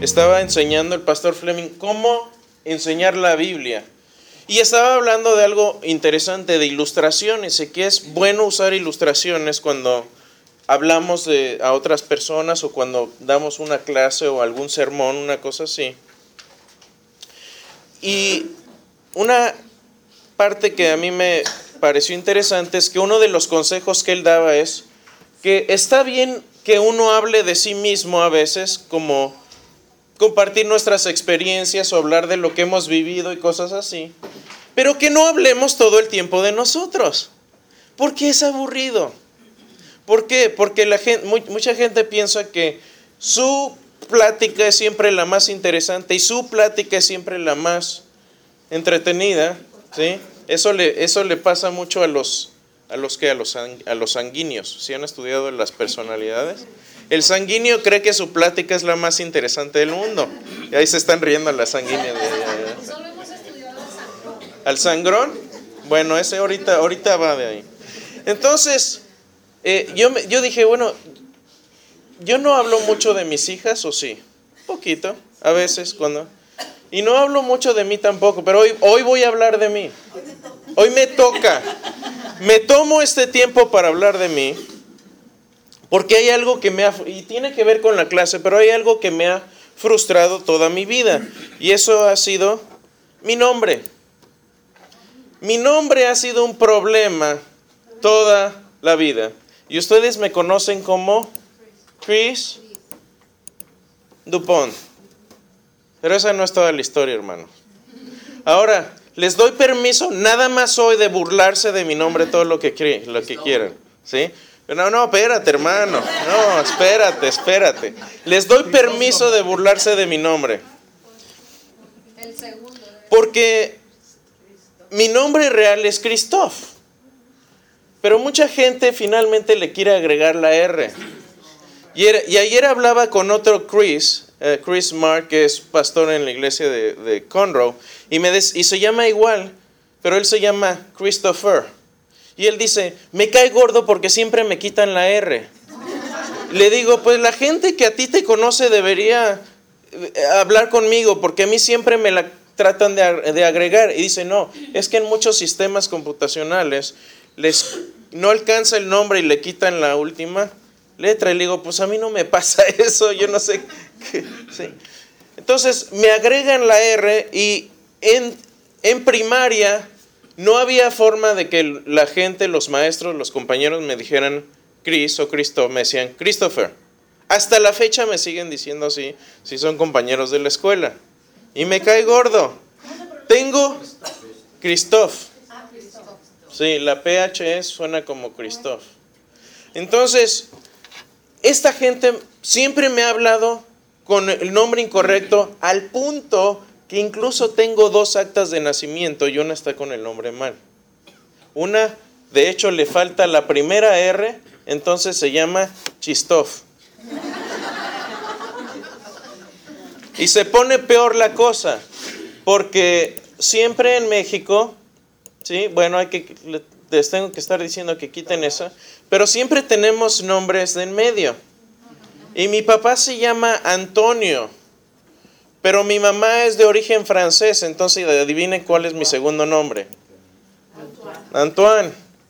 estaba enseñando el pastor Fleming cómo enseñar la Biblia. Y estaba hablando de algo interesante, de ilustraciones, y que es bueno usar ilustraciones cuando hablamos a otras personas o cuando damos una clase o algún sermón, una cosa así. Y una parte que a mí me pareció interesante es que uno de los consejos que él daba es que está bien que uno hable de sí mismo a veces, como compartir nuestras experiencias o hablar de lo que hemos vivido y cosas así, pero que no hablemos todo el tiempo de nosotros, porque es aburrido. ¿Por qué? Porque mucha gente piensa que su plática es siempre la más interesante y su plática es siempre la más entretenida, ¿sí? Eso le pasa mucho a los sanguíneos. ¿Sí han estudiado las personalidades? El sanguíneo cree que su plática es la más interesante del mundo. Y ahí se están riendo las sanguíneas. Solo hemos estudiado al sangrón. ¿Al sangrón? Bueno, ese ahorita va de ahí. Entonces, yo dije, bueno, yo no hablo mucho de mis hijas, ¿o sí? Poquito, a veces cuando... Y no hablo mucho de mí tampoco, pero hoy voy a hablar de mí. Hoy me toca. Me tomo este tiempo para hablar de mí, porque hay algo que y tiene que ver con la clase, pero hay algo que me ha frustrado toda mi vida, y eso ha sido mi nombre. Mi nombre ha sido un problema toda la vida, y ustedes me conocen como Chris Dupont, pero esa no es toda la historia, hermano. Ahora, les doy permiso nada más hoy de burlarse de mi nombre todo lo que quieran, ¿sí? No, espérate, hermano. No, espérate. Les doy permiso de burlarse de mi nombre. Porque mi nombre real es Christoph. Pero mucha gente finalmente le quiere agregar la R. Y ayer hablaba con otro Chris Mark, que es pastor en la iglesia de Conroe, y se llama igual, pero él se llama Christopher. Y él dice, me cae gordo porque siempre me quitan la R. Le digo, pues la gente que a ti te conoce debería hablar conmigo, porque a mí siempre me la tratan de agregar. Y dice, no, es que en muchos sistemas computacionales no alcanza el nombre y le quitan la última letra. Y le digo, pues a mí no me pasa eso, yo no sé qué. Sí. Entonces me agregan la R, y en primaria no había forma de que la gente, los maestros, los compañeros me dijeran Chris o Cristo, me decían Christopher. Hasta la fecha me siguen diciendo así, si son compañeros de la escuela. Y me cae gordo. Tengo Christoph. Sí, la PHE suena como Christoph. Entonces, esta gente siempre me ha hablado con el nombre incorrecto, al punto que incluso tengo 2 actas de nacimiento y una está con el nombre mal. Una, de hecho, le falta la primera R, entonces se llama Chistof. Y se pone peor la cosa, porque siempre en México, sí, bueno, les tengo que estar diciendo que quiten eso, pero siempre tenemos nombres de en medio. Y mi papá se llama Antonio, pero mi mamá es de origen francés, entonces adivinen cuál es mi segundo nombre. Antoine.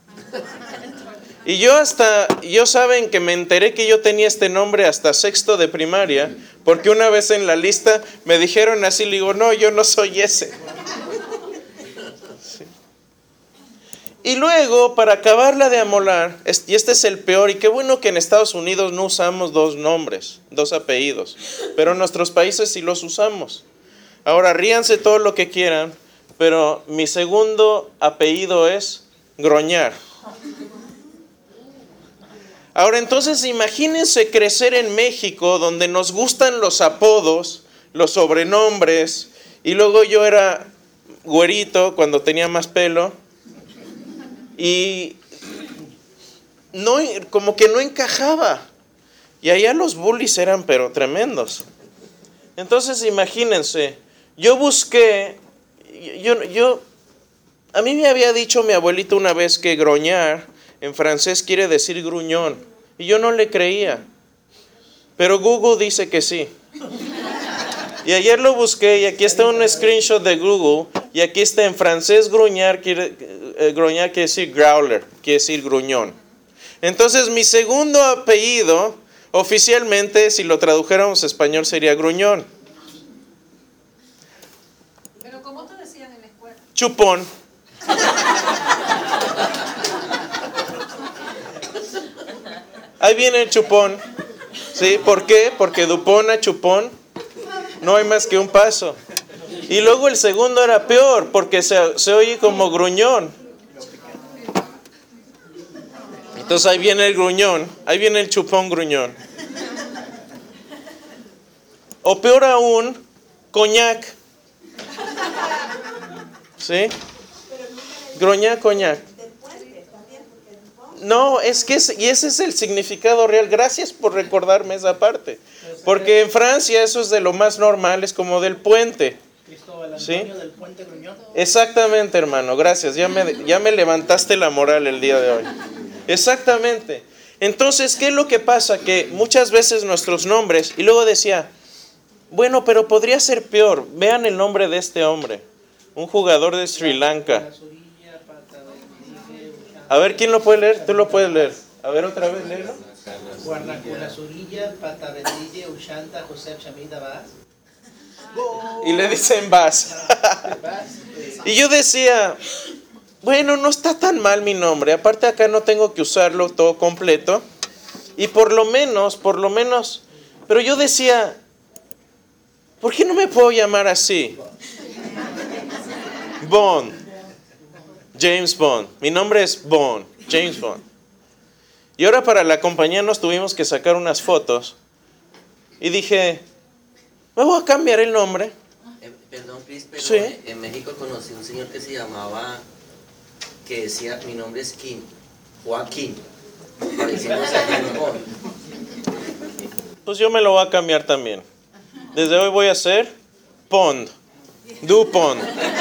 Y yo saben que me enteré que yo tenía este nombre hasta 6º de primaria, porque una vez en la lista me dijeron así, le digo, no, yo no soy ese. Sí. Y luego, para acabarla de amolar, y este es el peor, y qué bueno que en Estados Unidos no usamos 2 nombres, 2 apellidos, pero en nuestros países sí los usamos. Ahora, ríanse todo lo que quieran, pero mi segundo apellido es Groñar. Ahora, entonces, imagínense crecer en México, donde nos gustan los apodos, los sobrenombres, y luego yo era güerito cuando tenía más pelo, y no, como que no encajaba. Y allá los bullies eran pero tremendos. Entonces imagínense, yo busqué, a mí me había dicho mi abuelito una vez que groñar en francés quiere decir gruñón, y yo no le creía, pero Google dice que sí. Y ayer lo busqué y aquí está un screenshot de Google y aquí está en francés gruñar quiere decir growler, quiere decir gruñón. Entonces mi segundo apellido oficialmente, si lo tradujéramos a español, sería gruñón. Pero ¿cómo te decían en la escuela? Chupón. Ahí viene el chupón. ¿Sí? ¿Por qué? Porque Dupont a chupón no hay más que un paso. Y luego el segundo era peor, porque se oye como gruñón. Entonces ahí viene el gruñón, ahí viene el chupón gruñón. O peor aún, coñac. ¿Sí? Groñac, coñac. No, es que y ese es el significado real. Gracias por recordarme esa parte. Porque en Francia eso es de lo más normal, es como del puente. ¿Sí? Del puente Gruñón. Exactamente, hermano, gracias. Ya me levantaste la moral el día de hoy. Exactamente. Entonces, ¿qué es lo que pasa? Que muchas veces nuestros nombres, y luego decía, bueno, pero podría ser peor. Vean el nombre de este hombre, un jugador de Sri Lanka. A ver, ¿quién lo puede leer? Tú lo puedes leer. A ver, otra vez, léelo. Y le dicen vas. Y yo decía, bueno, no está tan mal mi nombre. Aparte acá no tengo que usarlo todo completo. Y por lo menos, pero yo decía, ¿por qué no me puedo llamar así? Bond. James Bond. Mi nombre es Bond. James Bond. Y ahora para la compañía nos tuvimos que sacar unas fotos. Y dije, me voy a cambiar el nombre. Perdón, Chris, pero Sí. en México conocí un señor que se llamaba, que decía, mi nombre es Kim, Joaquín, pareciéndose a James Bond. Pues yo me lo voy a cambiar también. Desde hoy voy a ser Pond. Dupont.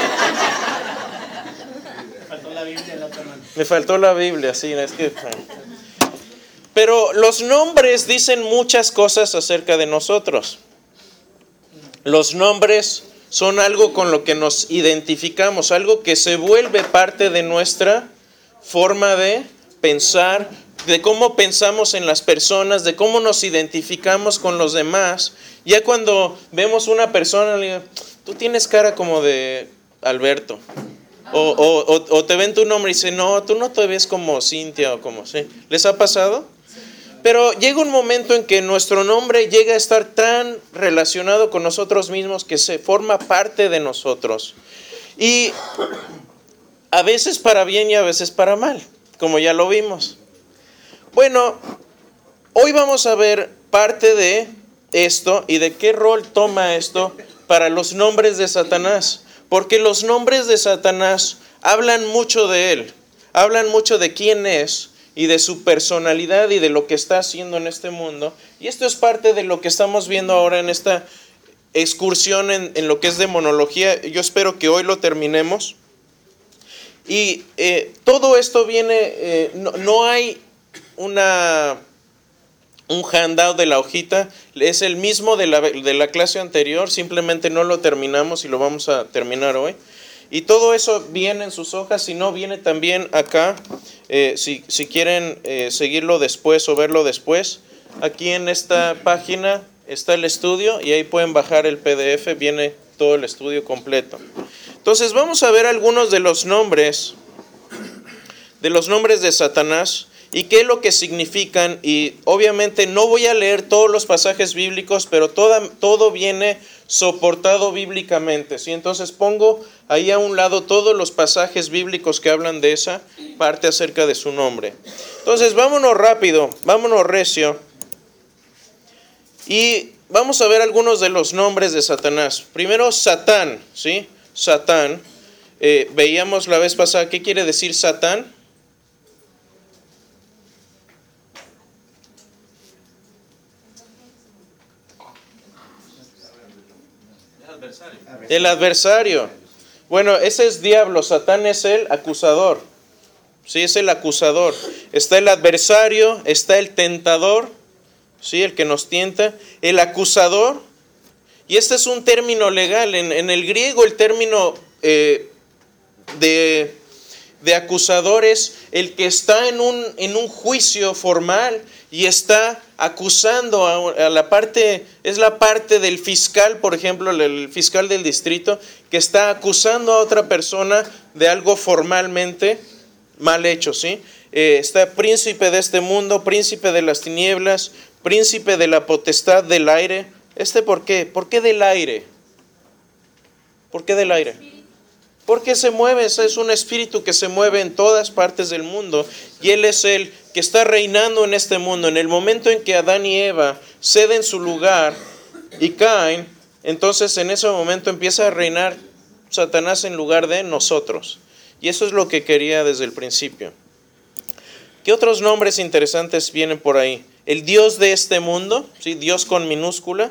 Faltó la Biblia la otra mano. Me faltó la Biblia, sí, es que... Pero los nombres dicen muchas cosas acerca de nosotros. Los nombres son algo con lo que nos identificamos, algo que se vuelve parte de nuestra forma de pensar, de cómo pensamos en las personas, de cómo nos identificamos con los demás. Ya cuando vemos una persona, le digo, tú tienes cara como de Alberto. O te ven tu nombre y dicen, no, tú no te ves como Cintia o como, ¿sí? ¿Les ha pasado? Pero llega un momento en que nuestro nombre llega a estar tan relacionado con nosotros mismos que se forma parte de nosotros. Y a veces para bien y a veces para mal, como ya lo vimos. Bueno, hoy vamos a ver parte de esto y de qué rol toma esto para los nombres de Satanás. Porque los nombres de Satanás hablan mucho de él, hablan mucho de quién es y de su personalidad y de lo que está haciendo en este mundo. Y esto es parte de lo que estamos viendo ahora en esta excursión en lo que es demonología. Yo espero que hoy lo terminemos. Y todo esto viene, no hay un handout de la hojita, es el mismo de la clase anterior, simplemente no lo terminamos y lo vamos a terminar hoy. Y todo eso viene en sus hojas, si no viene también acá, si quieren seguirlo después o verlo después. Aquí en esta página está el estudio y ahí pueden bajar el PDF, viene todo el estudio completo. Entonces vamos a ver algunos de los nombres de Satanás y qué es lo que significan. Y obviamente no voy a leer todos los pasajes bíblicos, pero todo viene soportado bíblicamente, ¿sí? Entonces pongo ahí a un lado todos los pasajes bíblicos que hablan de esa parte acerca de su nombre. Entonces vámonos rápido, vámonos recio y vamos a ver algunos de los nombres de Satanás. Primero Satán, ¿sí? Satán, veíamos la vez pasada, ¿qué quiere decir Satán? El adversario. Bueno, ese es diablo, Satán es el acusador. Sí, es el acusador. Está el adversario, está el tentador, sí, el que nos tienta, el acusador Y este es un término legal. En el griego el término de acusador es el que está en un juicio formal y está acusando a la parte, es la parte del fiscal, por ejemplo, el fiscal del distrito, que está acusando a otra persona de algo formalmente mal hecho, ¿sí? Está príncipe de este mundo, príncipe de las tinieblas, príncipe de la potestad del aire. ¿Por qué? ¿Por qué del aire? ¿Por qué del aire? Porque se mueve, es un espíritu que se mueve en todas partes del mundo y él es el que está reinando en este mundo. En el momento en que Adán y Eva ceden su lugar y caen, entonces en ese momento empieza a reinar Satanás en lugar de nosotros. Y eso es lo que quería desde el principio. ¿Qué otros nombres interesantes vienen por ahí? El Dios de este mundo, ¿sí? Dios con minúscula.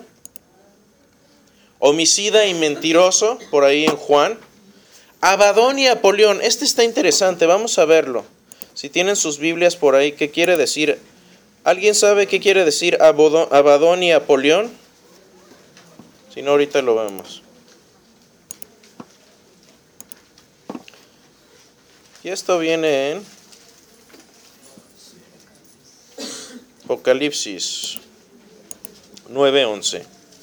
Homicida y mentiroso, por ahí en Juan. Abadón y Apolión, este está interesante, vamos a verlo. Si tienen sus Biblias por ahí, ¿qué quiere decir? ¿Alguien sabe qué quiere decir Abadón y Apolión? Si no, ahorita lo vemos. Y esto viene en Apocalipsis 9:11.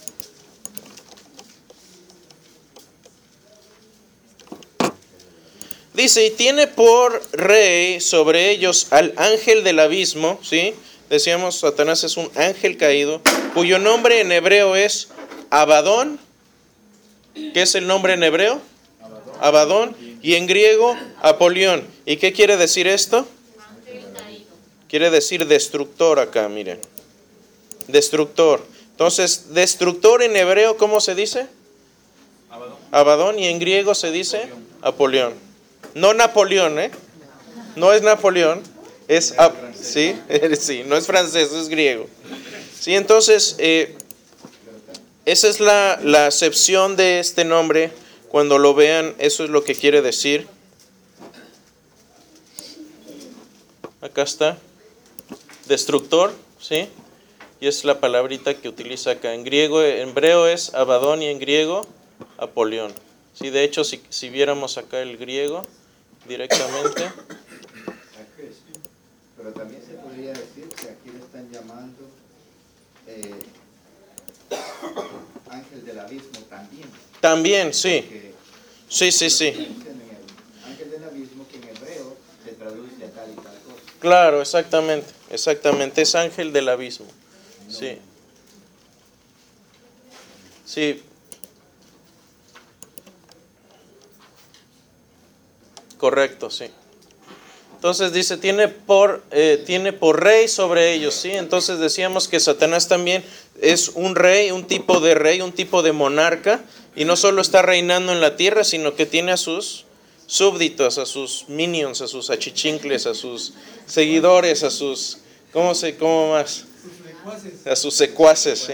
Dice, y tiene por rey sobre ellos al ángel del abismo, ¿sí? Decíamos, Satanás es un ángel caído, cuyo nombre en hebreo es Abadón. ¿Qué es el nombre en hebreo? Abadón. Y en griego, Apolión. ¿Y qué quiere decir esto? Quiere decir destructor acá, miren. Destructor. Entonces, destructor en hebreo, ¿cómo se dice? Abadón. Y en griego se dice Apolión. No Napoleón, ¿eh? No es Napoleón, es ¿sí? Sí, no es francés, es griego. Sí, entonces, esa es la acepción de este nombre. Cuando lo vean, eso es lo que quiere decir. Acá está. Destructor, ¿sí? Y es la palabrita que utiliza acá. En griego, en hebreo es Abadón y en griego Apolión. Sí, de hecho, si viéramos acá el griego directamente. Pero también se podría decir que aquí le están llamando ángel del abismo también. También, sí. Sí. Ángel del abismo que en hebreo se traduce a tal y tal cosa. Claro, exactamente. Es ángel del abismo. Sí. Sí. Correcto, sí. Entonces dice, tiene por rey sobre ellos, ¿sí? Entonces decíamos que Satanás también es un rey, un tipo de monarca, y no solo está reinando en la tierra, sino que tiene a sus súbditos, a sus minions, a sus achichincles, a sus seguidores, a sus, ¿cómo más? A sus secuaces, ¿sí?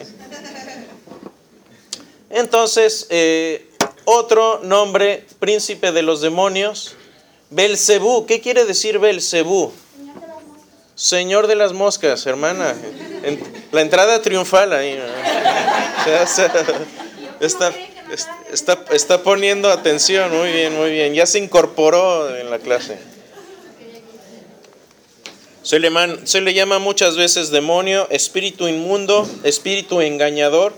Entonces, otro nombre, príncipe de los demonios, Belcebú. ¿Qué quiere decir Belcebú? Señor de las moscas, hermana. La entrada triunfal ahí. Está poniendo atención. Muy bien. Ya se incorporó en la clase. Se le llama muchas veces demonio, espíritu inmundo, espíritu engañador.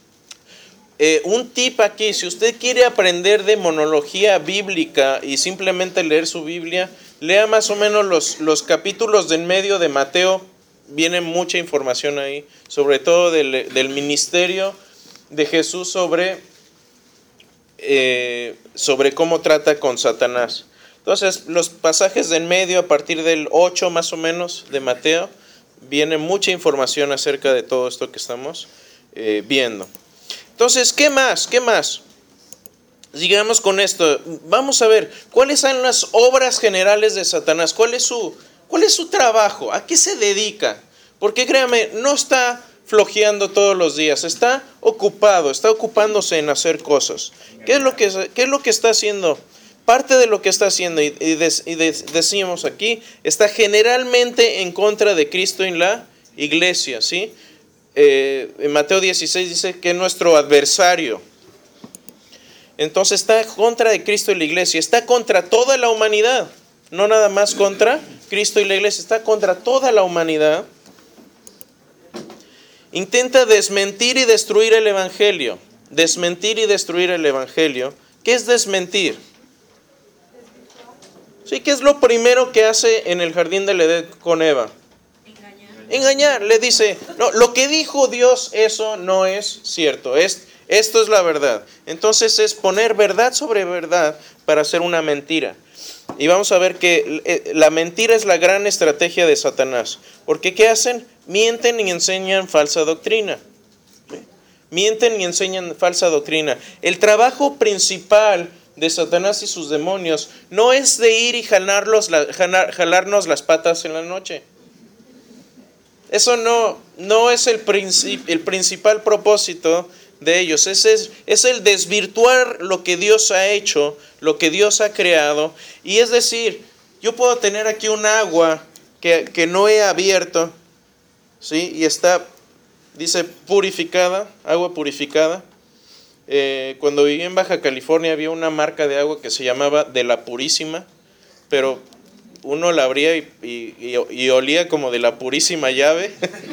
Un tip aquí, si usted quiere aprender demonología bíblica y simplemente leer su Biblia, lea más o menos los capítulos de en medio de Mateo. Viene mucha información ahí, sobre todo del ministerio de Jesús sobre cómo trata con Satanás. Entonces, los pasajes de en medio, a partir del 8 más o menos de Mateo, viene mucha información acerca de todo esto que estamos viendo. Entonces, ¿qué más? Sigamos con esto. Vamos a ver, ¿cuáles son las obras generales de Satanás? ¿Cuál es su trabajo? ¿A qué se dedica? Porque créame, no está flojeando todos los días, está ocupándose en hacer cosas. ¿Qué es lo que está haciendo? Parte de lo que está haciendo, y decimos aquí, está generalmente en contra de Cristo en la iglesia, ¿sí? en Mateo 16 dice que es nuestro adversario. Entonces está contra de Cristo y la iglesia, está contra toda la humanidad, no nada más contra Cristo y la iglesia, está contra toda la humanidad. Intenta desmentir y destruir el evangelio. Desmentir y destruir el evangelio. ¿Qué es desmentir? Sí, ¿qué es lo primero que hace en el jardín del Edén con Eva? Engañar. Le dice, no, lo que dijo Dios, eso no es cierto. Esto es la verdad. Entonces es poner verdad sobre verdad para hacer una mentira. Y vamos a ver que la mentira es la gran estrategia de Satanás. Porque ¿qué hacen? Mienten y enseñan falsa doctrina. ¿Sí? Mienten y enseñan falsa doctrina. El trabajo principal de Satanás y sus demonios no es de ir y jalarnos las patas en la noche. Eso no es el principal propósito de ellos. Es el desvirtuar lo que Dios ha hecho, lo que Dios ha creado. Y es decir, yo puedo tener aquí un agua que no he abierto, ¿sí? Y está, dice, purificada, agua purificada. Cuando viví en Baja California había una marca de agua que se llamaba de la Purísima, pero uno la abría y olía como de la purísima llave.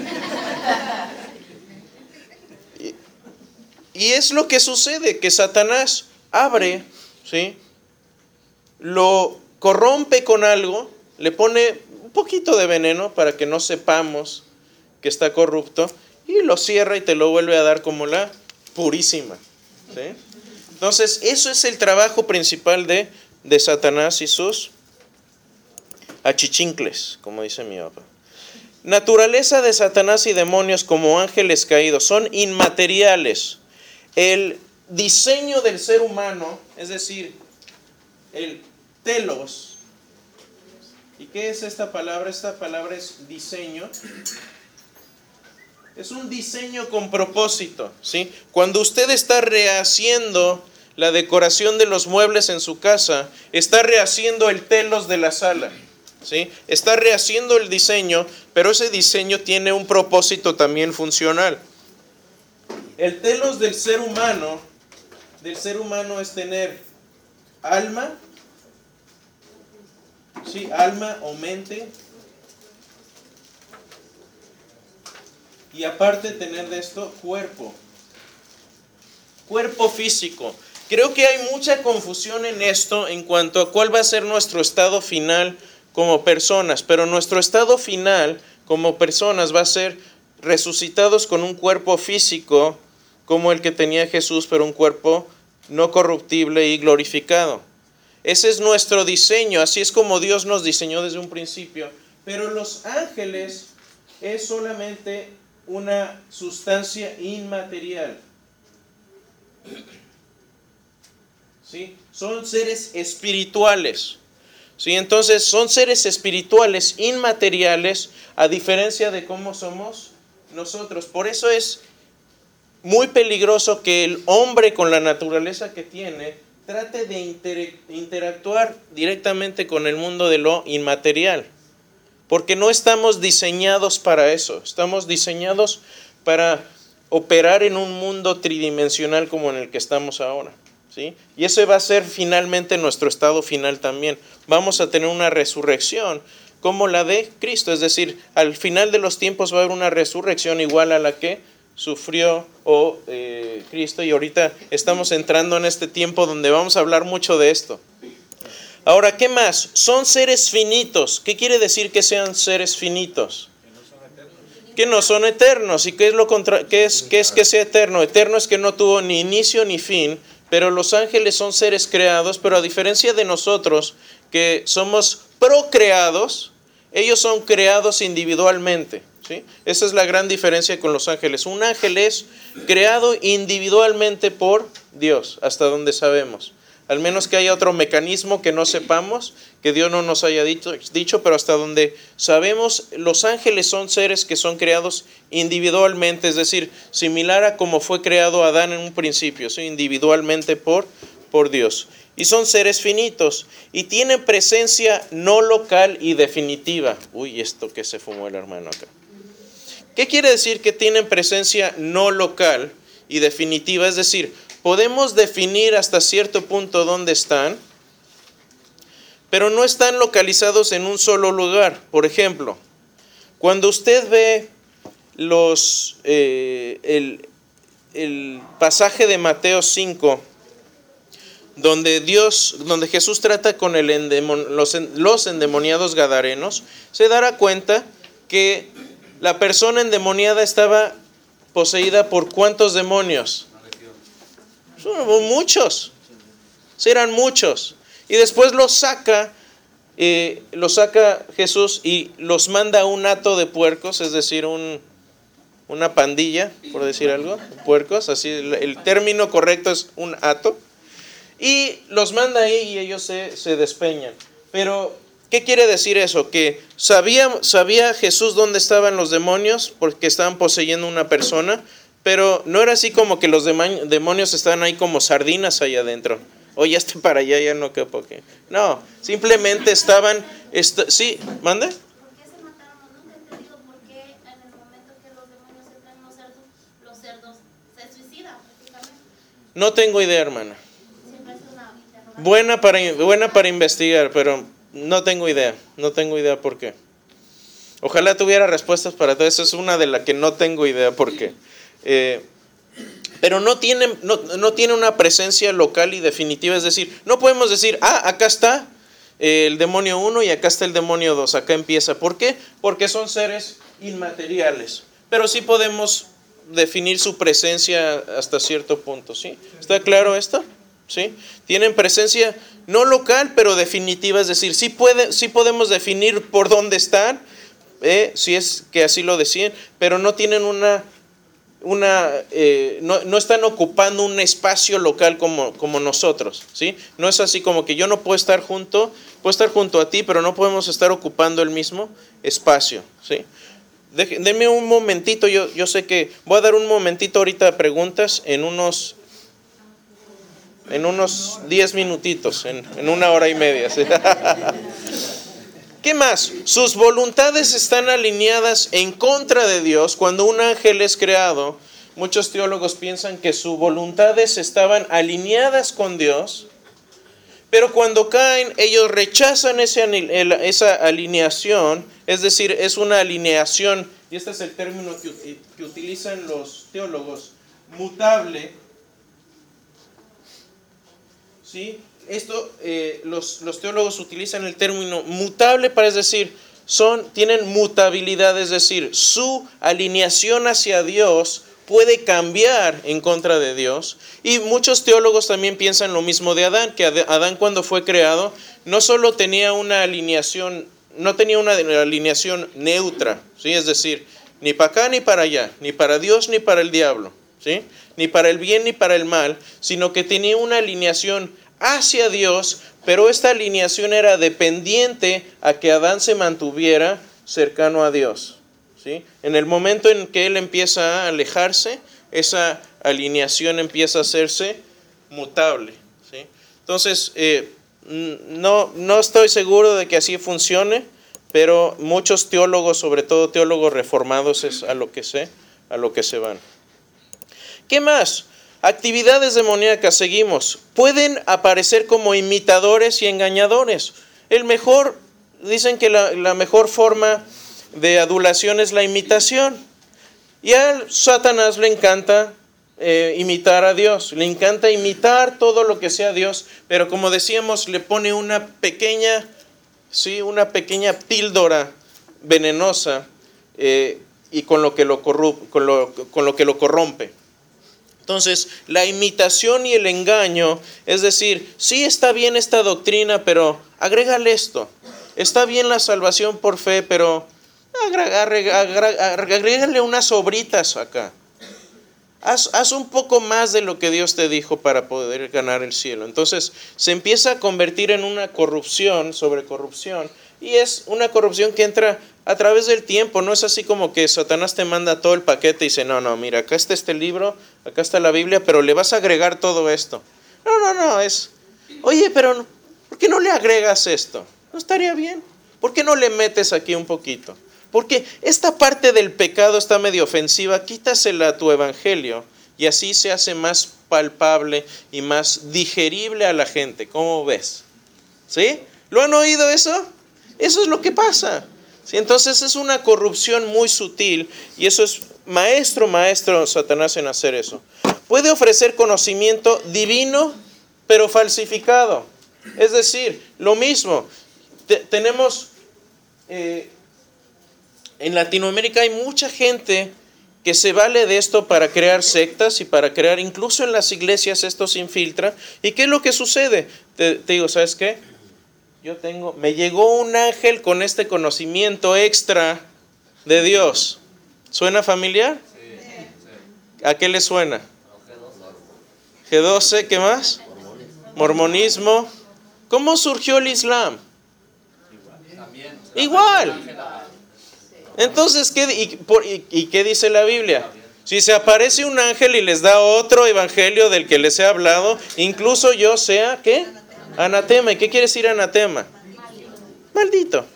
Y es lo que sucede, que Satanás abre, ¿sí? Lo corrompe con algo, le pone un poquito de veneno para que no sepamos que está corrupto, y lo cierra y te lo vuelve a dar como la purísima, ¿sí? Entonces, eso es el trabajo principal de Satanás y sus achichincles, como dice mi papá. Naturaleza de Satanás y demonios como ángeles caídos son inmateriales. El diseño del ser humano, es decir, el telos. ¿Y qué es esta palabra? Esta palabra es diseño. Es un diseño con propósito, ¿sí? Cuando usted está rehaciendo la decoración de los muebles en su casa, está rehaciendo el telos de la sala, ¿sí? Está rehaciendo el diseño, pero ese diseño tiene un propósito también funcional. El telos del ser humano es tener alma, ¿sí? Alma o mente, y aparte tener de esto cuerpo físico. Creo que hay mucha confusión en esto en cuanto a cuál va a ser nuestro estado final como personas, pero nuestro estado final como personas va a ser resucitados con un cuerpo físico como el que tenía Jesús, pero un cuerpo no corruptible y glorificado. Ese es nuestro diseño, así es como Dios nos diseñó desde un principio. Pero los ángeles es solamente una sustancia inmaterial. ¿Sí? Son seres espirituales. ¿Sí? Entonces son seres espirituales inmateriales, a diferencia de cómo somos nosotros. Por eso es muy peligroso que el hombre, con la naturaleza que tiene, trate de interactuar directamente con el mundo de lo inmaterial. Porque no estamos diseñados para eso. Estamos diseñados para operar en un mundo tridimensional como en el que estamos ahora, ¿sí? Y ese va a ser finalmente nuestro estado final también. Vamos a tener una resurrección como la de Cristo. Es decir, al final de los tiempos va a haber una resurrección igual a la que sufrió Cristo. Y ahorita estamos entrando en este tiempo donde vamos a hablar mucho de esto. Ahora, ¿qué más? Son seres finitos. ¿Qué quiere decir que sean seres finitos? Que no son eternos. ¿Y qué es que sea eterno? Eterno es que no tuvo ni inicio ni fin, pero los ángeles son seres creados, pero a diferencia de nosotros, que somos procreados, ellos son creados individualmente, ¿sí? Esa es la gran diferencia con los ángeles. Un ángel es creado individualmente por Dios, hasta donde sabemos. Al menos que haya otro mecanismo que no sepamos, que Dios no nos haya dicho, pero hasta donde sabemos, los ángeles son seres que son creados individualmente, es decir, similar a como fue creado Adán en un principio, ¿sí? Individualmente por Dios. Y son seres finitos y tienen presencia no local y definitiva. Uy, esto que se fumó el hermano acá. ¿Qué quiere decir que tienen presencia no local y definitiva? Es decir, podemos definir hasta cierto punto dónde están, pero no están localizados en un solo lugar. Por ejemplo, cuando usted ve el pasaje de Mateo 5, donde Jesús trata con los endemoniados gadarenos, se dará cuenta que la persona endemoniada estaba poseída por ¿cuántos demonios? Muchos. Eran muchos. Y después los saca Jesús y los manda a un hato de puercos, es decir, una pandilla, por decir algo, puercos, así el término correcto es un hato, y los manda ahí y ellos se despeñan. Pero, ¿qué quiere decir eso? Que sabía Jesús dónde estaban los demonios porque estaban poseyendo una persona, pero no era así como que los demonios estaban ahí como sardinas allá adentro. Oye, hasta para allá ya no quepo aquí. No, simplemente estaban... ¿Sí? ¿Mande? ¿Por qué se mataron? Nunca he entendido por qué en el momento que los demonios entran en los cerdos se suicidan prácticamente. No tengo idea, hermana. Siempre es una interrogante. Buena para investigar, pero no tengo idea. No tengo idea por qué. Ojalá tuviera respuestas para todo eso. Es una de las que no tengo idea por qué. Pero no tiene una presencia local y definitiva. Es decir, no podemos decir, acá está el demonio 1 y acá está el demonio 2. Acá empieza. ¿Por qué? Porque son seres inmateriales. Pero sí podemos definir su presencia hasta cierto punto. ¿Sí? ¿Está claro esto? ¿Sí? Tienen presencia no local, pero definitiva. Es decir, sí podemos definir por dónde están, si es que así lo deciden, pero no tienen no están ocupando un espacio local como nosotros, ¿sí? No es así como que yo no puedo estar junto a ti, pero no podemos estar ocupando el mismo espacio, ¿sí? Denme un momentito, yo sé que voy a dar un momentito ahorita a preguntas en unos 10 minutitos, en una hora y media, ¿sí? ¿Qué más? Sus voluntades están alineadas en contra de Dios. Cuando un ángel es creado, muchos teólogos piensan que sus voluntades estaban alineadas con Dios, pero cuando caen, ellos rechazan esa alineación, es decir, es una alineación, y este es el término que utilizan los teólogos, mutable, ¿sí? Esto, los teólogos utilizan el término mutable para decir, tienen mutabilidad, es decir, su alineación hacia Dios puede cambiar en contra de Dios. Y muchos teólogos también piensan lo mismo de Adán, que Adán cuando fue creado no solo tenía una alineación, no tenía una alineación neutra, ¿sí? Es decir, ni para acá ni para allá, ni para Dios ni para el diablo, ¿sí? Ni para el bien ni para el mal, sino que tenía una alineación hacia Dios, pero esta alineación era dependiente a que Adán se mantuviera cercano a Dios, ¿sí? En el momento en que él empieza a alejarse, esa alineación empieza a hacerse mutable, ¿sí? Entonces, no estoy seguro de que así funcione, pero muchos teólogos, sobre todo teólogos reformados, es a lo que se van. ¿Qué más? Actividades demoníacas, seguimos. Pueden aparecer como imitadores y engañadores. Dicen que la mejor forma de adulación es la imitación. Y a Satanás le encanta imitar a Dios. Le encanta imitar todo lo que sea Dios. Pero como decíamos, le pone una pequeña píldora venenosa y con lo que lo corrompe. Entonces, la imitación y el engaño, es decir, sí está bien esta doctrina, pero agrégale esto. Está bien la salvación por fe, pero agrégale unas sobritas acá. Haz un poco más de lo que Dios te dijo para poder ganar el cielo. Entonces, se empieza a convertir en una corrupción sobre corrupción. Y es una corrupción que entra a través del tiempo. No es así como que Satanás te manda todo el paquete y dice, no, mira, acá está este libro, acá está la Biblia, pero le vas a agregar todo esto. No, oye, pero ¿por qué no le agregas esto? ¿No estaría bien? ¿Por qué no le metes aquí un poquito? Porque esta parte del pecado está medio ofensiva, quítasela a tu evangelio y así se hace más palpable y más digerible a la gente. ¿Cómo ves? ¿Sí? ¿Lo han oído eso? Eso es lo que pasa. ¿Sí? Entonces es una corrupción muy sutil y eso es maestro Satanás en hacer eso. Puede ofrecer conocimiento divino, pero falsificado. Es decir, lo mismo. Tenemos, en Latinoamérica hay mucha gente que se vale de esto para crear sectas y para crear, incluso en las iglesias esto se infiltra. ¿Y qué es lo que sucede? Te digo, ¿sabes qué? Me llegó un ángel con este conocimiento extra de Dios. ¿Suena familiar? Sí. ¿A qué le suena? G12, ¿qué más? Mormonismo. ¿Cómo surgió el Islam? Igual. Entonces, ¿qué dice la Biblia? Si se aparece un ángel y les da otro evangelio del que les he hablado, incluso yo sea, ¿qué? Anatema. ¿Y qué quiere decir anatema? Maldito.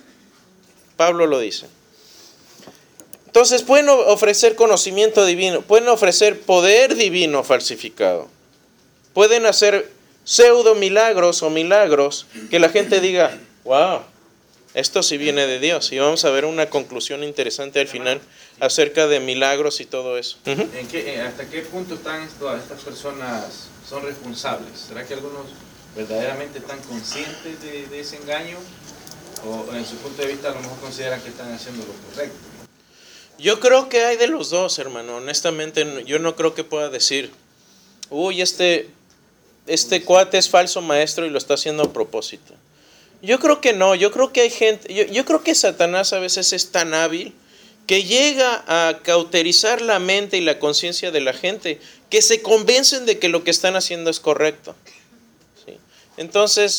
Pablo lo dice. Entonces pueden ofrecer conocimiento divino, pueden ofrecer poder divino falsificado. Pueden hacer pseudo milagros o milagros que la gente diga, wow, esto sí viene de Dios. Y vamos a ver una conclusión interesante al final acerca de milagros y todo eso. ¿Hasta qué punto están todas estas personas son responsables? ¿Será que algunos verdaderamente están conscientes de ese engaño? ¿O en su punto de vista a lo mejor consideran que están haciendo lo correcto? Yo creo que hay de los dos, hermano. Honestamente, yo no creo que pueda decir, uy, este cuate es falso maestro y lo está haciendo a propósito. Yo creo que no, yo creo que hay gente, yo creo que Satanás a veces es tan hábil que llega a cauterizar la mente y la conciencia de la gente, que se convencen de que lo que están haciendo es correcto. ¿Sí? Entonces,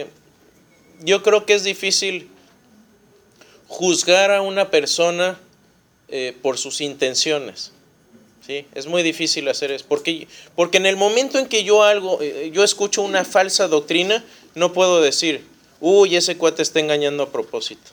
yo creo que es difícil juzgar a una persona por sus intenciones. ¿Sí? Es muy difícil hacer eso, porque en el momento en que yo escucho una falsa doctrina, no puedo decir, uy, ese cuate está engañando a propósito.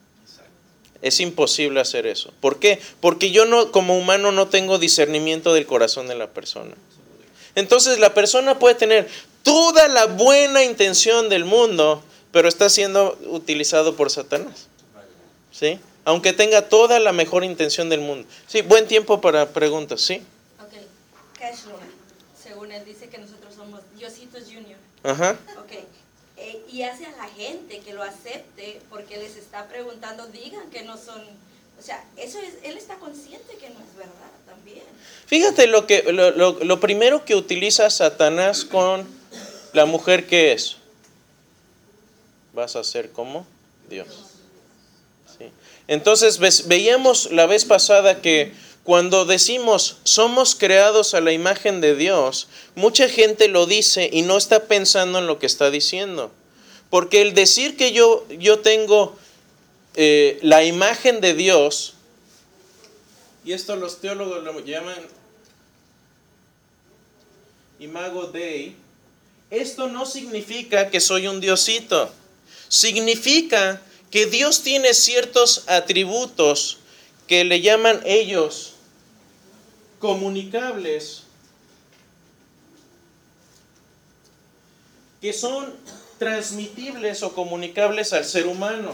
Es imposible hacer eso. ¿Por qué? Porque yo no, como humano, no tengo discernimiento del corazón de la persona. Entonces la persona puede tener toda la buena intención del mundo, pero está siendo utilizado por Satanás. ¿Sí? Aunque tenga toda la mejor intención del mundo. Sí, buen tiempo para preguntas, ¿sí? Ok, Cash Luna, según él dice que nosotros somos Diositos Junior. Ajá. Ok, y hace a la gente que lo acepte porque les está preguntando, digan que no son, o sea, eso es, él está consciente que no es verdad también. Fíjate lo primero que utiliza Satanás con la mujer, ¿qué es? Vas a ser como Dios. ¿Sí? Entonces veíamos la vez pasada que cuando decimos somos creados a la imagen de Dios, mucha gente lo dice y no está pensando en lo que está diciendo. Porque el decir que yo tengo la imagen de Dios, y esto los teólogos lo llaman imago Dei, esto no significa que soy un diosito. Significa que Dios tiene ciertos atributos que le llaman ellos comunicables, que son transmitibles o comunicables al ser humano.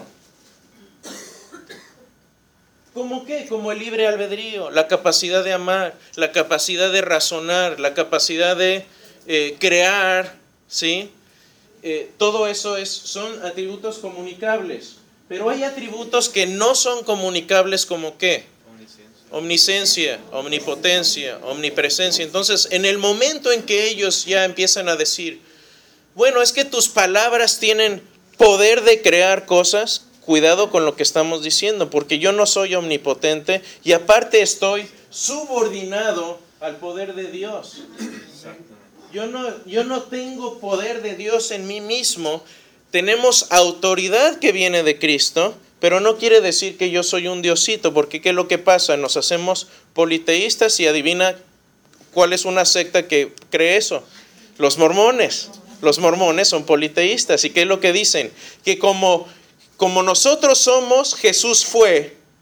¿Cómo qué? Como el libre albedrío, la capacidad de amar, la capacidad de razonar, la capacidad de crear, ¿sí? Todo eso son atributos comunicables. Pero hay atributos que no son comunicables, como ¿qué? Omnisciencia, omnipotencia, omnipresencia. Entonces, en el momento en que ellos ya empiezan a decir, bueno, es que tus palabras tienen poder de crear cosas, cuidado con lo que estamos diciendo, porque yo no soy omnipotente y aparte estoy subordinado al poder de Dios. Yo no tengo poder de Dios en mí mismo. Tenemos autoridad que viene de Cristo, pero no quiere decir que yo soy un diosito, porque ¿qué es lo que pasa? Nos hacemos politeístas y adivina cuál es una secta que cree eso. Los mormones. Los mormones son politeístas. ¿Y qué es lo que dicen? Que como nosotros somos, Jesús fue,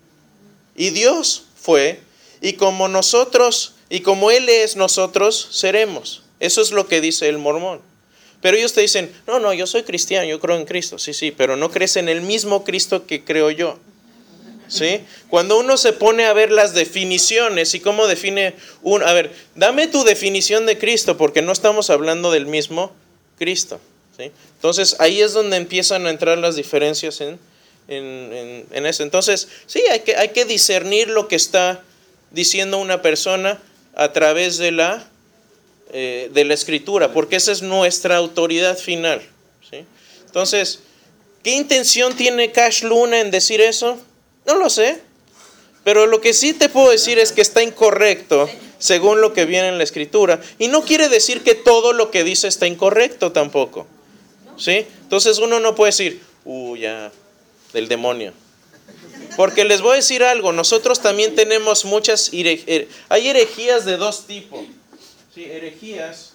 Y Dios fue, y como nosotros, y como Él es, nosotros seremos. Eso es lo que dice el mormón. Pero ellos te dicen, no, yo soy cristiano, yo creo en Cristo. Sí, pero no crees en el mismo Cristo que creo yo. ¿Sí? Cuando uno se pone a ver las definiciones y cómo define uno, a ver, dame tu definición de Cristo, porque no estamos hablando del mismo Cristo. ¿Sí? Entonces ahí es donde empiezan a entrar las diferencias en eso. Entonces sí, hay que discernir lo que está diciendo una persona a través de la Escritura, porque esa es nuestra autoridad final. ¿Sí? Entonces, ¿qué intención tiene Cash Luna en decir eso? No lo sé, pero lo que sí te puedo decir es que está incorrecto según lo que viene en la Escritura. Y no quiere decir que todo lo que dice está incorrecto tampoco. ¿Sí? Entonces uno no puede decir, ya, del demonio. Porque les voy a decir algo, nosotros también tenemos muchas hay herejías de dos tipos. Sí, herejías.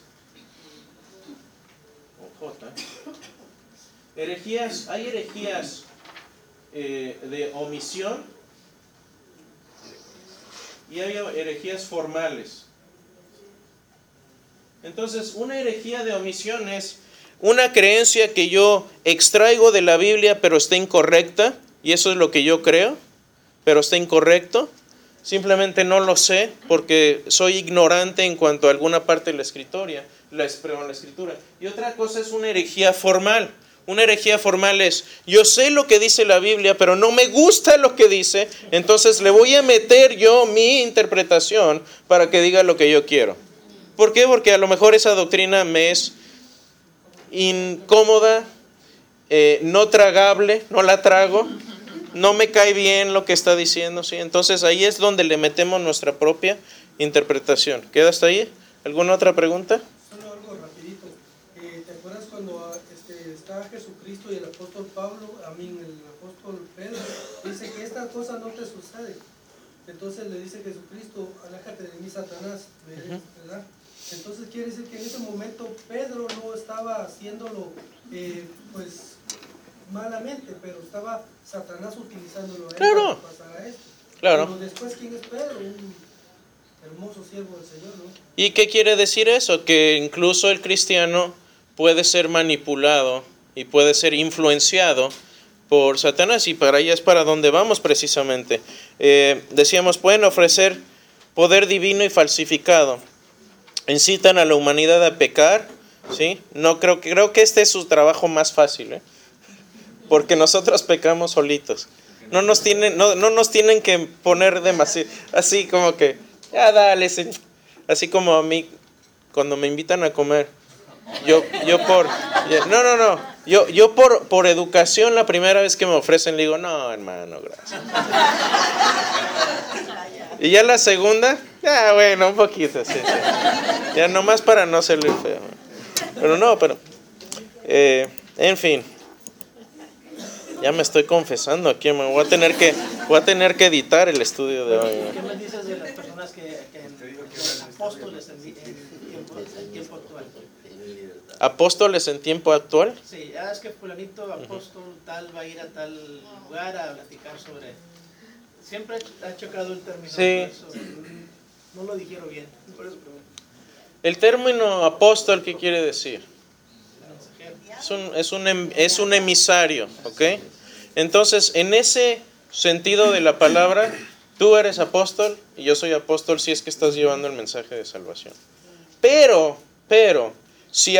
Hay herejías de omisión y hay herejías formales. Entonces, una herejía de omisión es una creencia que yo extraigo de la Biblia pero está incorrecta, y eso es lo que yo creo, pero está incorrecto. Simplemente no lo sé porque soy ignorante en cuanto a alguna parte de la escritura. Y otra cosa es una herejía formal. Una herejía formal es, yo sé lo que dice la Biblia, pero no me gusta lo que dice, entonces le voy a meter yo mi interpretación para que diga lo que yo quiero. ¿Por qué? Porque a lo mejor esa doctrina me es incómoda, no tragable, no la trago, no me cae bien lo que está diciendo, ¿sí? Entonces ahí es donde le metemos nuestra propia interpretación. ¿Queda hasta ahí? ¿Alguna otra pregunta? Solo algo rapidito. ¿Te acuerdas cuando está Jesucristo y el apóstol el apóstol Pedro dice que esta cosa no te sucede? Entonces le dice Jesucristo, aléjate de mí, Satanás, ¿verdad? Entonces quiere decir que en ese momento Pedro no estaba haciéndolo pues malamente, pero estaba Satanás utilizándolo a él para pasar a esto. Claro. Pero después, ¿quién es Pedro? Un hermoso siervo del Señor, ¿no? ¿Y qué quiere decir eso? Que incluso el cristiano puede ser manipulado y puede ser influenciado por Satanás, y para allá es para donde vamos precisamente. Decíamos, pueden ofrecer poder divino y falsificado. Incitan a la humanidad a pecar, ¿sí? No creo que este es su trabajo más fácil, porque nosotros pecamos solitos. No nos tienen que poner demasiado, así como que, ya dale, Señor. Así como a mí, cuando me invitan a comer, yo por educación, la primera vez que me ofrecen, le digo, no, hermano, gracias. Y ya la segunda, bueno, un poquito, sí. Ya nomás para no serle feo. Pero en fin. Ya me estoy confesando aquí, me voy a tener que editar el estudio de hoy. ¿Qué me dices de las personas que apóstoles en tiempo actual? ¿Apóstoles en tiempo actual? Sí, es que fulanito apóstol tal va a ir a tal lugar a platicar sobre... Siempre ha chocado el término. Sí. No lo dijeron bien. Por eso pregunto. El término apóstol, ¿qué quiere decir? Es un emisario, ¿ok? Entonces, en ese sentido de la palabra, tú eres apóstol y yo soy apóstol si es que estás llevando el mensaje de salvación. Pero, si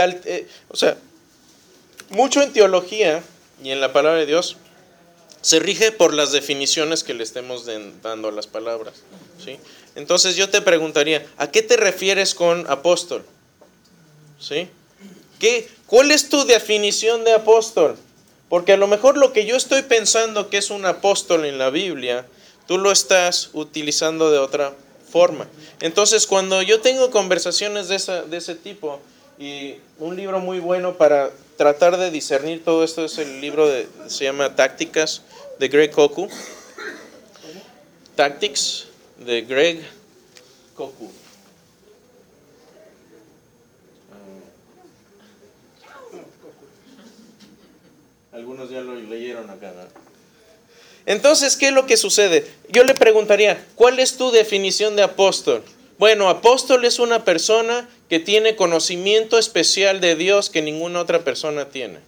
mucho en teología y en la palabra de Dios se rige por las definiciones que le estemos dando a las palabras, ¿sí? Entonces yo te preguntaría, ¿a qué te refieres con apóstol? ¿Sí? ¿Cuál es tu definición de apóstol? Porque a lo mejor lo que yo estoy pensando que es un apóstol en la Biblia, tú lo estás utilizando de otra forma. Entonces, cuando yo tengo conversaciones de ese tipo, y un libro muy bueno para tratar de discernir todo esto es el libro se llama Tácticas, de Greg Koku. Tactics, de Greg Koku. Algunos ya lo leyeron acá, ¿no? Entonces, ¿qué es lo que sucede? Yo le preguntaría, ¿cuál es tu definición de apóstol? Bueno, apóstol es una persona que tiene conocimiento especial de Dios que ninguna otra persona tiene.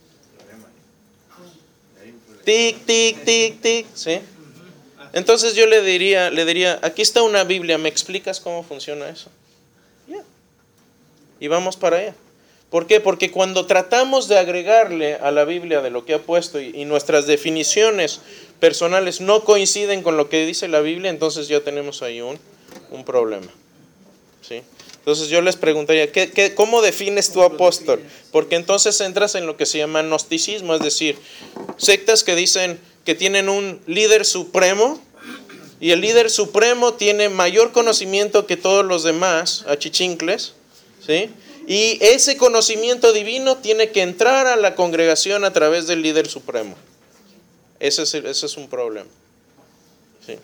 Tic, tic, tic, tic, ¿sí? Entonces yo le diría, aquí está una Biblia, ¿me explicas cómo funciona eso? Yeah. Y vamos para allá. ¿Por qué? Porque cuando tratamos de agregarle a la Biblia de lo que ha puesto y nuestras definiciones personales no coinciden con lo que dice la Biblia, entonces ya tenemos ahí un problema. ¿Sí? Entonces yo les preguntaría, ¿cómo defines tu apóstol? Porque entonces entras en lo que se llama gnosticismo, es decir, sectas que dicen que tienen un líder supremo y el líder supremo tiene mayor conocimiento que todos los demás achichincles, ¿sí? Y ese conocimiento divino tiene que entrar a la congregación a través del líder supremo. Ese es un problema. ¿Sí?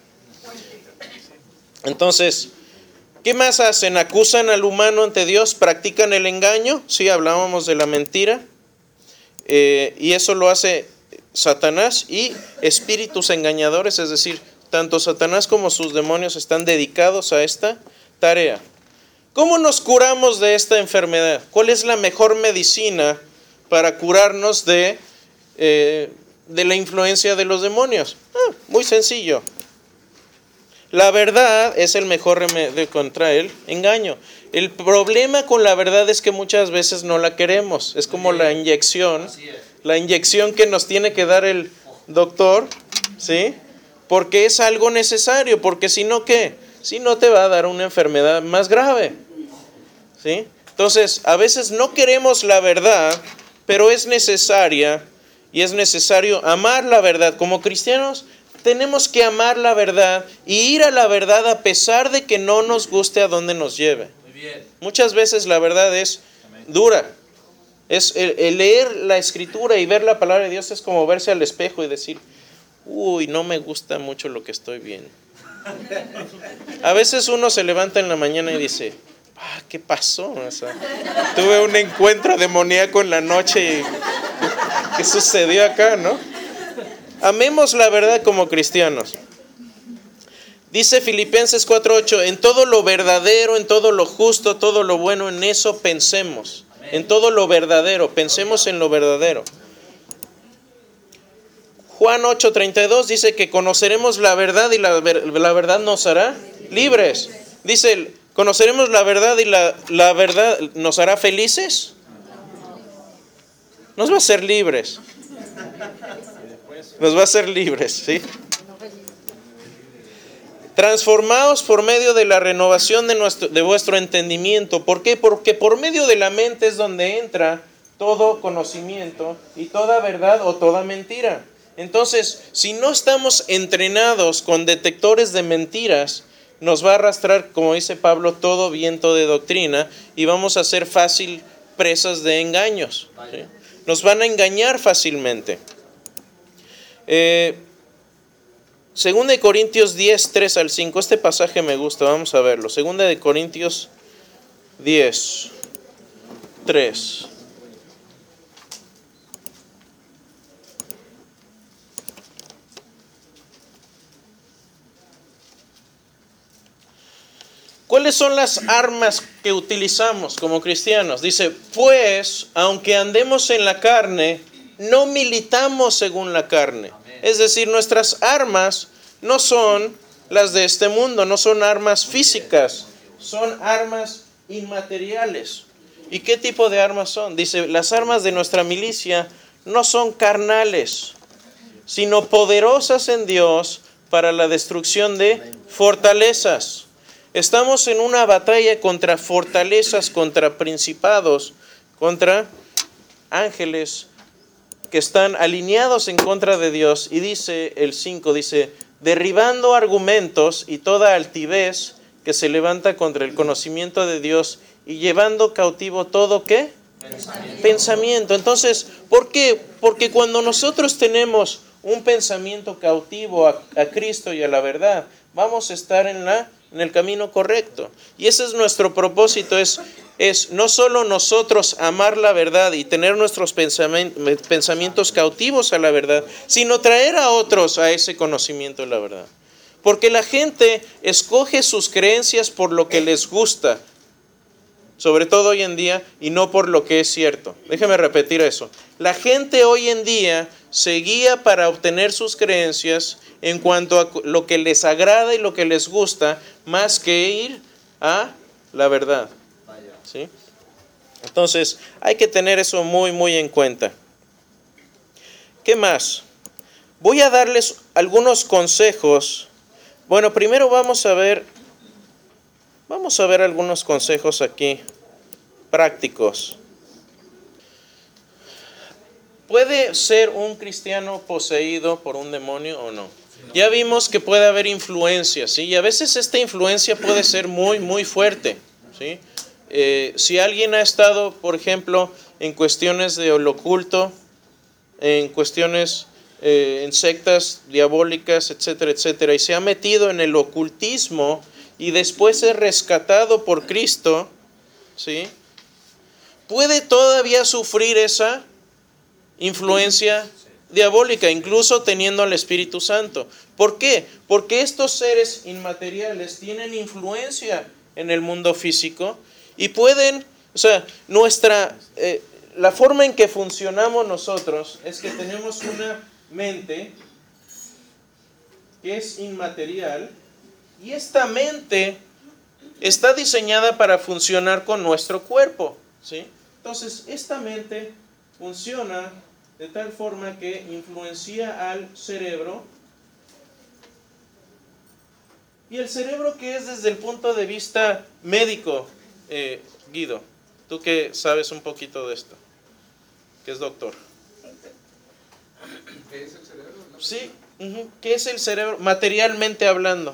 Entonces, ¿qué más hacen? ¿Acusan al humano ante Dios? ¿Practican el engaño? Sí, hablábamos de la mentira. Y eso lo hace Satanás y espíritus engañadores, es decir, tanto Satanás como sus demonios están dedicados a esta tarea. ¿Cómo nos curamos de esta enfermedad? ¿Cuál es la mejor medicina para curarnos de la influencia de los demonios? Muy sencillo. La verdad es el mejor remedio contra el engaño. El problema con la verdad es que muchas veces no la queremos. Es como la inyección que nos tiene que dar el doctor, ¿sí? Porque es algo necesario, porque si no, ¿qué? Si no, te va a dar una enfermedad más grave, ¿sí? Entonces, a veces no queremos la verdad, pero es necesaria y es necesario amar la verdad. Como cristianos tenemos que amar la verdad y ir a la verdad a pesar de que no nos guste a dónde nos lleve. Muy bien. Muchas veces la verdad es dura. Es el leer la escritura y ver la palabra de Dios es como verse al espejo y decir, uy, no me gusta mucho lo que estoy viendo. A veces uno se levanta en la mañana y dice, ¿qué pasó? O sea, tuve un encuentro demoníaco en la noche y ¿qué sucedió acá, no? Amemos la verdad como cristianos. Dice Filipenses 4:8, en todo lo verdadero, en todo lo justo, todo lo bueno, en eso pensemos. En todo lo verdadero, pensemos en lo verdadero. Juan 8:32 dice que conoceremos la verdad y la verdad nos hará libres. Dice, ¿conoceremos la verdad y la verdad nos hará felices? Nos va a hacer libres. Nos va a hacer libres, ¿sí? Transformados por medio de la renovación de vuestro entendimiento. ¿Por qué? Porque por medio de la mente es donde entra todo conocimiento y toda verdad o toda mentira. Entonces, si no estamos entrenados con detectores de mentiras, nos va a arrastrar, como dice Pablo, todo viento de doctrina y vamos a ser fácil presas de engaños, ¿sí? Nos van a engañar fácilmente. Segunda de Corintios 10, 3 al 5. Este pasaje me gusta, vamos a verlo. Segunda de Corintios 10, 3. ¿Cuáles son las armas que utilizamos como cristianos? Dice, pues, aunque andemos en la carne, no militamos según la carne. Es decir, nuestras armas no son las de este mundo, no son armas físicas, son armas inmateriales. ¿Y qué tipo de armas son? Dice, las armas de nuestra milicia no son carnales, sino poderosas en Dios para la destrucción de fortalezas. Estamos en una batalla contra fortalezas, contra principados, contra ángeles que están alineados en contra de Dios. Y dice el 5, dice, derribando argumentos y toda altivez que se levanta contra el conocimiento de Dios y llevando cautivo todo, ¿qué? Pensamiento. Entonces, ¿por qué? Porque cuando nosotros tenemos un pensamiento cautivo a Cristo y a la verdad, vamos a estar en el camino correcto. Y ese es nuestro propósito, es es no solo nosotros amar la verdad y tener nuestros pensamientos cautivos a la verdad, sino traer a otros a ese conocimiento de la verdad. Porque la gente escoge sus creencias por lo que les gusta, sobre todo hoy en día, y no por lo que es cierto. Déjeme repetir eso. La gente hoy en día se guía para obtener sus creencias en cuanto a lo que les agrada y lo que les gusta, más que ir a la verdad. ¿Sí? Entonces, hay que tener eso muy, muy en cuenta. ¿Qué más? Voy a darles algunos consejos. Bueno, primero vamos a ver algunos consejos aquí, prácticos. ¿Puede ser un cristiano poseído por un demonio o no? Ya vimos que puede haber influencia, ¿sí? Y a veces esta influencia puede ser muy, muy fuerte, ¿sí? Si alguien ha estado, por ejemplo, en cuestiones de lo oculto, en cuestiones, en sectas diabólicas, etcétera, etcétera, y se ha metido en el ocultismo y después es rescatado por Cristo, ¿sí? Puede todavía sufrir esa influencia diabólica, incluso teniendo al Espíritu Santo. ¿Por qué? Porque estos seres inmateriales tienen influencia en el mundo físico y pueden, o sea, la forma en que funcionamos nosotros es que tenemos una mente que es inmaterial y esta mente está diseñada para funcionar con nuestro cuerpo, ¿sí? Entonces, esta mente funciona de tal forma que influencia al cerebro. Y el cerebro, que es desde el punto de vista médico, Guido, tú que sabes un poquito de esto, que es doctor. ¿Qué es el cerebro? ¿No? Sí, ¿qué es el cerebro materialmente hablando?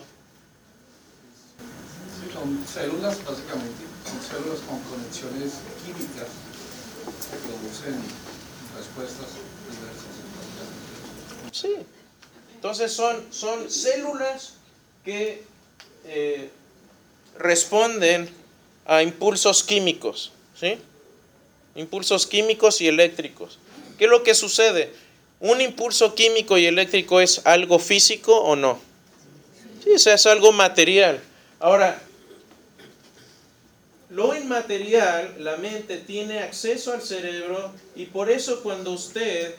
Sí, son células, básicamente, son células con conexiones químicas que producen respuestas diversas. Sí, entonces son células que responden a impulsos químicos, ¿sí? Impulsos químicos y eléctricos. ¿Qué es lo que sucede? ¿Un impulso químico y eléctrico es algo físico o no? Sí, o sea, es algo material. Ahora, lo inmaterial, la mente tiene acceso al cerebro y por eso cuando usted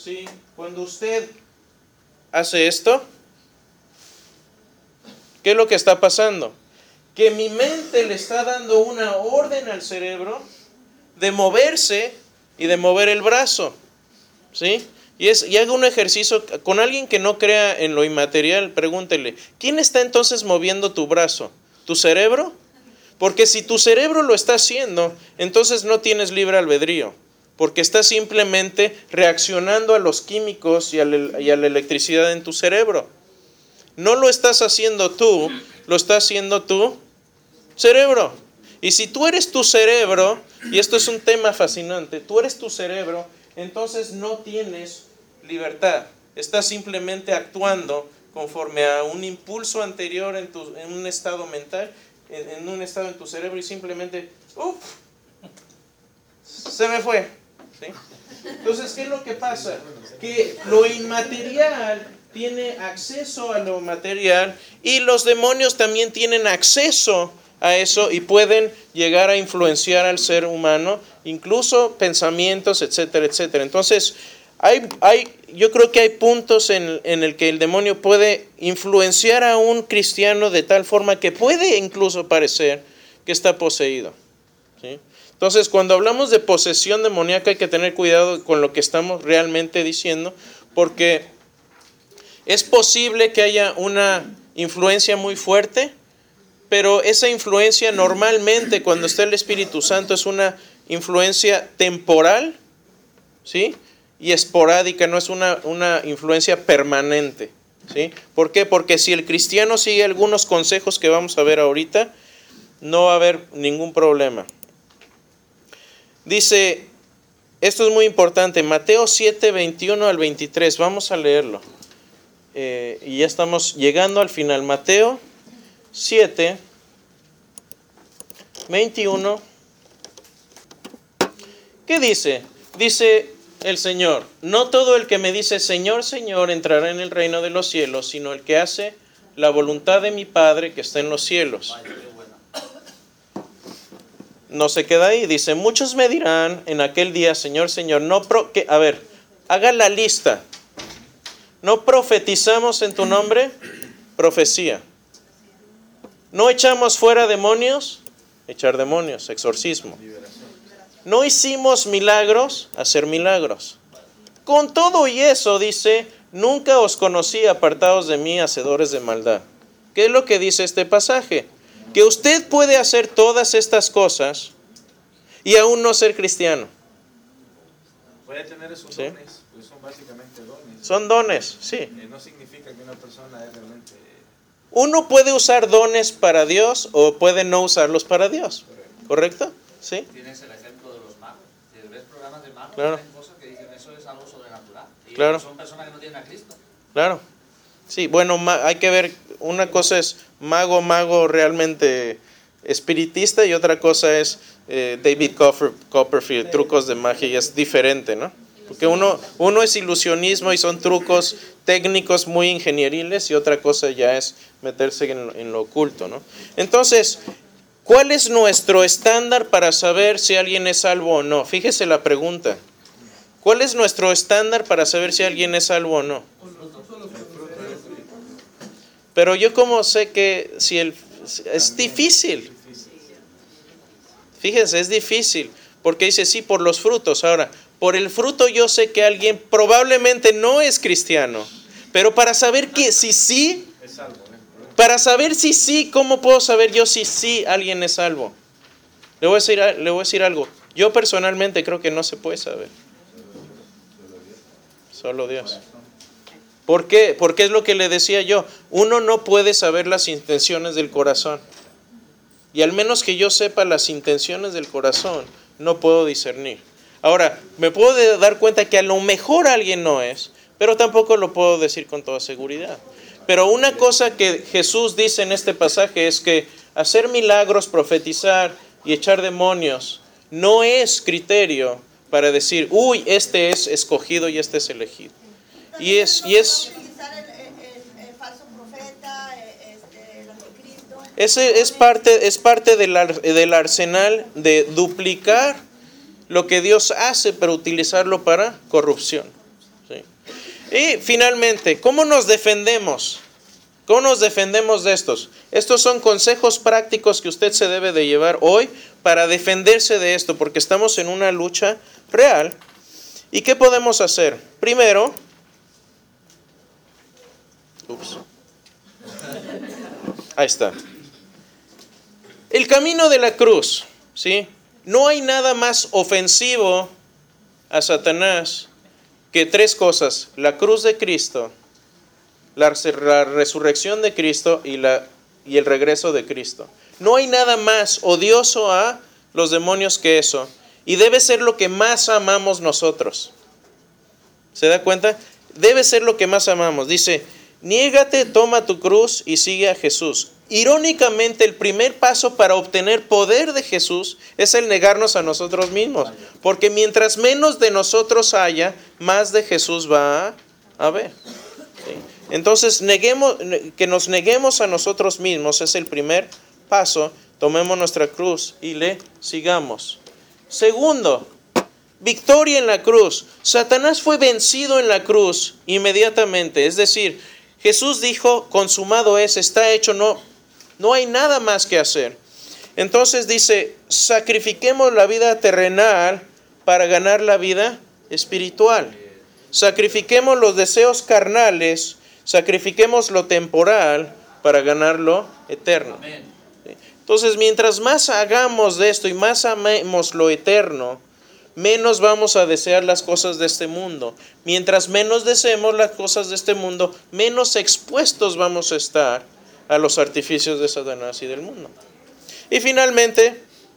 hace esto, ¿qué es lo que está pasando? Que mi mente le está dando una orden al cerebro de moverse y de mover el brazo, ¿sí? Y haga un ejercicio con alguien que no crea en lo inmaterial, pregúntele, ¿quién está entonces moviendo tu brazo? ¿Tu cerebro? Porque si tu cerebro lo está haciendo, entonces no tienes libre albedrío, porque estás simplemente reaccionando a los químicos y a la electricidad en tu cerebro. No lo estás haciendo tú, lo está haciendo tu cerebro. Y si tú eres tu cerebro, y esto es un tema fascinante, tú eres tu cerebro, entonces no tienes libertad. Estás simplemente actuando conforme a un impulso anterior en un estado mental, en un estado en tu cerebro y simplemente, se me fue, ¿sí? Entonces, ¿qué es lo que pasa? Que lo inmaterial tiene acceso a lo material y los demonios también tienen acceso a eso y pueden llegar a influenciar al ser humano, incluso pensamientos, etcétera, etcétera. Entonces, yo creo que hay puntos en el que el demonio puede influenciar a un cristiano de tal forma que puede incluso parecer que está poseído, ¿sí? Entonces, cuando hablamos de posesión demoníaca hay que tener cuidado con lo que estamos realmente diciendo, porque es posible que haya una influencia muy fuerte, pero esa influencia normalmente cuando está el Espíritu Santo es una influencia temporal, ¿sí? Y esporádica, no es una influencia permanente, ¿sí? ¿Por qué? Porque si el cristiano sigue algunos consejos que vamos a ver ahorita, no va a haber ningún problema. Dice, esto es muy importante, Mateo 7, 21 al 23, vamos a leerlo. Y ya estamos llegando al final. Mateo 7, 21 ¿Qué dice? Dice el Señor, no todo el que me dice Señor, Señor entrará en el reino de los cielos, sino el que hace la voluntad de mi Padre que está en los cielos. No se queda ahí, dice, muchos me dirán en aquel día, Señor, Señor, haga la lista. ¿No profetizamos en tu nombre? Profecía. ¿No echamos fuera demonios? Echar demonios, exorcismo. ¿No hicimos milagros? Hacer milagros. Con todo y eso, dice, nunca os conocí, apartados de mí, hacedores de maldad. ¿Qué es lo que dice este pasaje? Que usted puede hacer todas estas cosas y aún no ser cristiano. Puede tener esos ¿Sí? dones, pues son básicamente dones. Son dones, sí. No significa que una persona es realmente... Uno puede usar dones para Dios o puede no usarlos para Dios. ¿Correcto? ¿Sí? Tienes el ejemplo de los magos. Si ves programas de magos, Claro. hay cosas que dicen eso es algo sobrenatural. Y Claro. son personas que no tienen a Cristo. Claro. Sí, bueno, hay que ver, una cosa es mago realmente espiritista y otra cosa es David Copperfield, trucos de magia, y es diferente, ¿no? Porque uno es ilusionismo y son trucos técnicos muy ingenieriles y otra cosa ya es meterse en lo oculto, ¿no? Entonces, ¿cuál es nuestro estándar para saber si alguien es salvo o no? Fíjese la pregunta. ¿Cuál es nuestro estándar para saber si alguien es salvo o no? Pero yo como sé que es difícil. Fíjense, es difícil. Porque dice, sí, por los frutos. Ahora, por el fruto yo sé que alguien probablemente no es cristiano. Pero para saber que si sí, para saber si sí, ¿cómo puedo saber yo si sí alguien es salvo? Le voy a decir algo. Yo personalmente creo que no se puede saber. Solo Dios. ¿Por qué? Porque es lo que le decía yo. Uno no puede saber las intenciones del corazón. Y al menos que yo sepa las intenciones del corazón, no puedo discernir. Ahora, me puedo dar cuenta que a lo mejor alguien no es, pero tampoco lo puedo decir con toda seguridad. Pero una cosa que Jesús dice en este pasaje es que hacer milagros, profetizar y echar demonios no es criterio para decir, uy, este es escogido y este es elegido. Y es ese es parte del arsenal de duplicar lo que Dios hace, pero utilizarlo para corrupción. ¿Sí? Y finalmente, ¿cómo nos defendemos? ¿Cómo nos defendemos de estos? Estos son consejos prácticos que usted se debe de llevar hoy para defenderse de esto, porque estamos en una lucha real. ¿Y qué podemos hacer? Primero, ahí está. El camino de la cruz, ¿sí? No hay nada más ofensivo a Satanás que tres cosas: la cruz de Cristo, la resurrección de Cristo y el regreso de Cristo. No hay nada más odioso a los demonios que eso. Y debe ser lo que más amamos nosotros. ¿Se da cuenta? Debe ser lo que más amamos. Dice, niégate, toma tu cruz y sigue a Jesús. Irónicamente, el primer paso para obtener poder de Jesús es el negarnos a nosotros mismos. Porque mientras menos de nosotros haya, más de Jesús va a haber. ¿Sí? Entonces, que nos neguemos a nosotros mismos es el primer paso. Tomemos nuestra cruz y le sigamos. Segundo, victoria en la cruz. Satanás fue vencido en la cruz inmediatamente. Es decir, Jesús dijo, consumado es, está hecho, no hay nada más que hacer. Entonces dice, sacrifiquemos la vida terrenal para ganar la vida espiritual. Sacrifiquemos los deseos carnales, sacrifiquemos lo temporal para ganar lo eterno. Entonces, mientras más hagamos de esto y más amemos lo eterno, menos vamos a desear las cosas de este mundo. Mientras menos deseemos las cosas de este mundo, menos expuestos vamos a estar a los artificios de Satanás y del mundo. Y finalmente,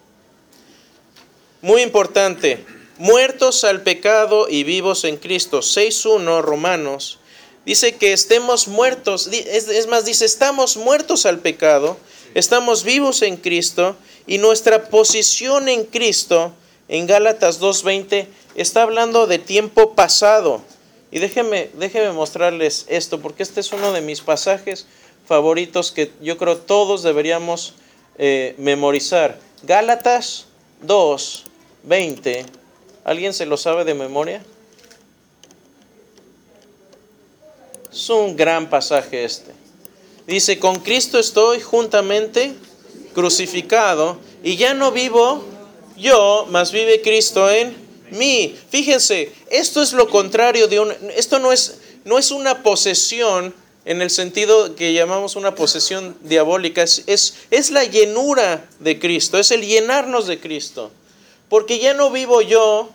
muy importante, muertos al pecado y vivos en Cristo. 6:1 Romanos dice que estemos muertos, es más, dice estamos muertos al pecado, estamos vivos en Cristo y nuestra posición en Cristo en Gálatas 2:20 está hablando de tiempo pasado. Y déjenme mostrarles esto, porque este es uno de mis pasajes favoritos que yo creo todos deberíamos memorizar. Gálatas 2:20. ¿Alguien se lo sabe de memoria? Es un gran pasaje este. Dice, con Cristo estoy juntamente crucificado, y ya no vivo yo, mas vive Cristo en mí. Fíjense, esto es lo contrario esto no es una posesión en el sentido que llamamos una posesión diabólica, es la llenura de Cristo, es el llenarnos de Cristo. Porque ya no vivo yo,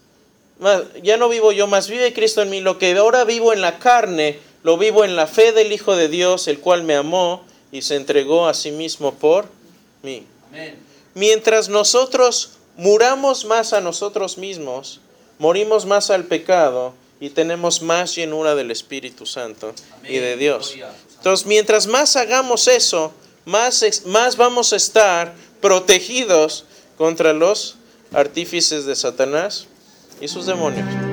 mas vive Cristo en mí. Lo que ahora vivo en la carne, lo vivo en la fe del Hijo de Dios, el cual me amó y se entregó a sí mismo por mí. Amén. Mientras nosotros muramos más a nosotros mismos, morimos más al pecado y tenemos más llenura del Espíritu Santo y de Dios. Entonces, mientras más hagamos eso, más vamos a estar protegidos contra los artífices de Satanás y sus demonios.